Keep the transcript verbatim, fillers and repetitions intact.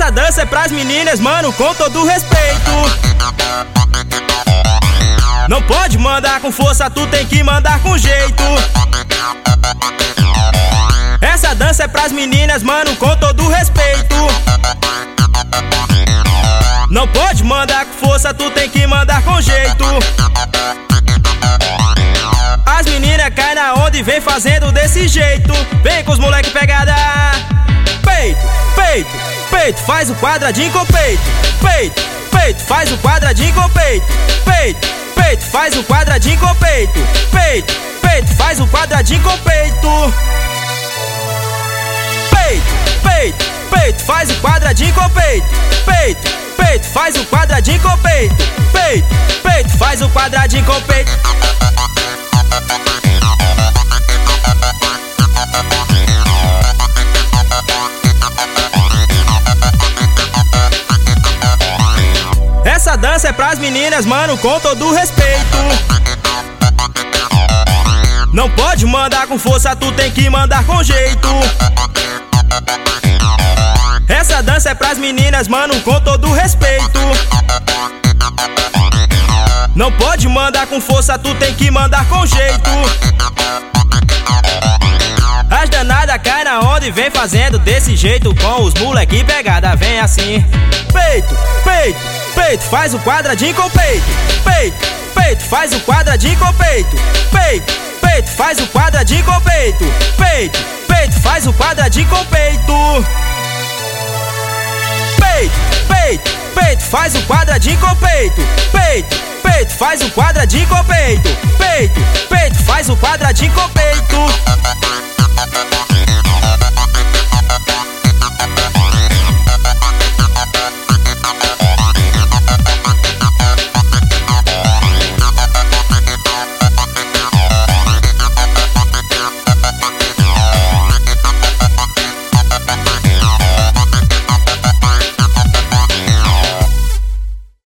Essa dança é pras meninas, mano, com todo respeito. Não pode mandar com força, tu tem que mandar com jeito. Essa dança é pras meninas, mano, com todo respeito. Não pode mandar com força, tu tem que mandar com jeito. As meninas caem na onda e vem fazendo desse jeito. Vem com os moleque pegada. Peito, peito, peito, faz o quadradinho com peito. Peito, peito, faz o quadradinho com peito. Peito, peito, faz o quadradinho com peito. Peito, peito, faz o quadradinho com peito. Peito, peito, peito, faz o quadradinho com peito. Peito, peito, faz o quadradinho com peito. Peito, peito, faz o quadradinho com peito. Essa dança é pras meninas, mano, com todo respeito. Não pode mandar com força, tu tem que mandar com jeito. Essa dança é pras meninas, mano, com todo respeito. Não pode mandar com força, tu tem que mandar com jeito. As danadas caem na onda e vem fazendo desse jeito. Com os moleque pegada, vem assim. Peito, peito, peito, faz o quadradinho com peito. Peito, peito, faz o quadradinho com peito. Peito, peito, faz o quadradinho com peito. Peito, peito, faz o quadradinho com peito. Peito, peito, peito, faz o quadradinho com peito. Peito, peito, faz o quadradinho com peito. Peito, peito, faz o quadradinho com peito.